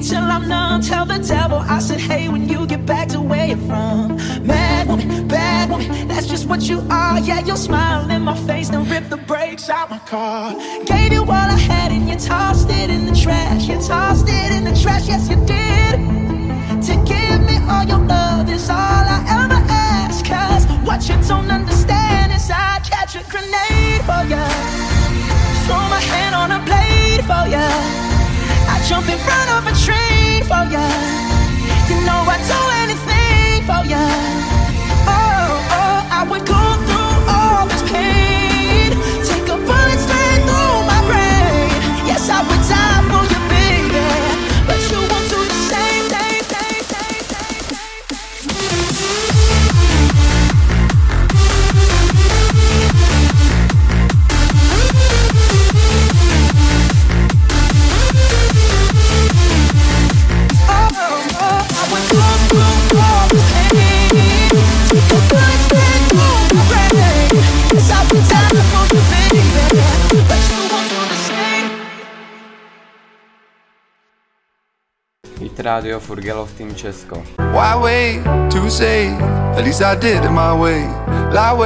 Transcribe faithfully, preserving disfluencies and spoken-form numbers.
till I'm numb. Tell the devil I said hey when you get back to where you're from. Mad woman, bad woman, that's just what you are. Yeah, you'll smile in my face, then rip the brakes out my car. Gave you all I had and you tossed it in the trash. You tossed it in the trash, yes you did. To give me all your love is all I ever ask. Cause what you don't understand is I'd catch a grenade for ya, throw my hand on a blade for ya, I jump in front of a train for ya. You know I'd do anything for ya. Oh, oh, I would go through all this pain, take a bullet straight through my brain. Yes, I would die for you, baby, but you won't do the same thing. Hit Radio Furgelov Team Česko. Why wait to say, at least I did it my way. Lie